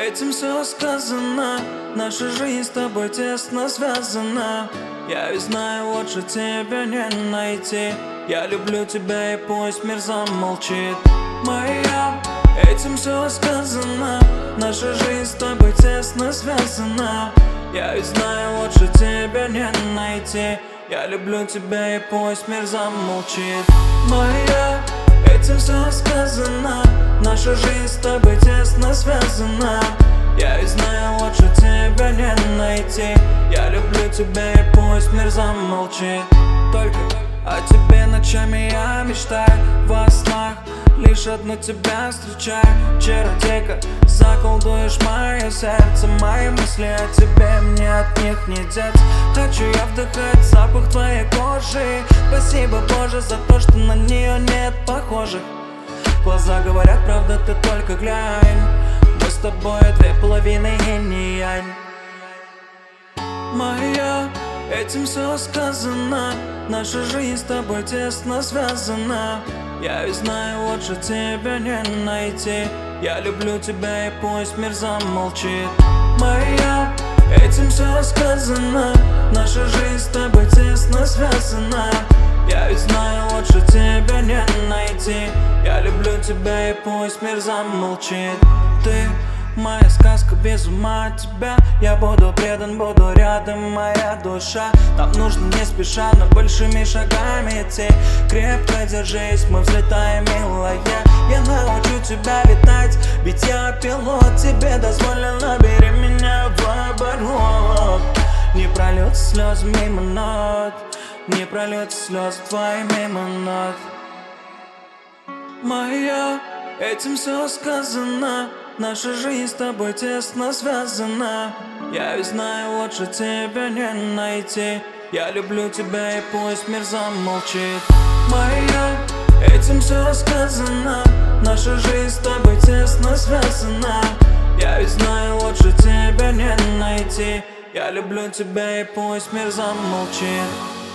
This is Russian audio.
этим все сказано. Наша жизнь с тобой тесно связана. Я ведь знаю, лучше тебя не найти. Я люблю тебя, и пусть мир замолчит. Моя, этим все сказано. Наша жизнь с тобой тесно связана. Я ведь знаю, лучше тебя не найти. Я люблю тебя, и пусть мир замолчит. Моя, этим все сказано. Наша жизнь с тобой тесно связана. Я ведь знаю, лучше тебя не найти. Я люблю тебя, и пусть мир замолчит. Только о тебе ночами я мечтаю, во снах лишь одну тебя встречаю. Чародейка, заколдуешь мое сердце. Мои мысли о тебе, мне от них не деться. Хочу я вдыхать запах твоей кожи. Спасибо, Боже, за то, что на нее нет похожих. Глаза говорят, правда, ты только глянь. Мы с тобой две половины инь и янь. Моя, этим все сказано. Наша жизнь с тобой тесно связана. Я ведь знаю, лучше тебя не найти. Я люблю тебя, и пусть мир замолчит. Моя, этим все сказано. Наша жизнь с тобой тесно связана. Я ведь знаю, лучше тебя не найти. Я люблю тебя, и пусть мир замолчит. Ты моя сказка, без ума от тебя. Я буду предан, буду рядом, моя душа. Нам нужно не спеша, но большими шагами идти. Крепко держись, мы взлетаем, милая. Я научу тебя летать, ведь я пилот. Тебе дозволено, бери меня в оборот. Не прольют слез мимо нот, не прольют слез твои мимо нот. Моя, этим все сказано. Наша жизнь с тобой тесно связана. Я ведь знаю, лучше тебя не найти. Я люблю тебя, и пусть мир замолчит. Моя, этим все сказано. Наша жизнь с тобой тесно связана. Я ведь знаю, лучше тебя не найти. Я люблю тебя, и пусть мир замолчит.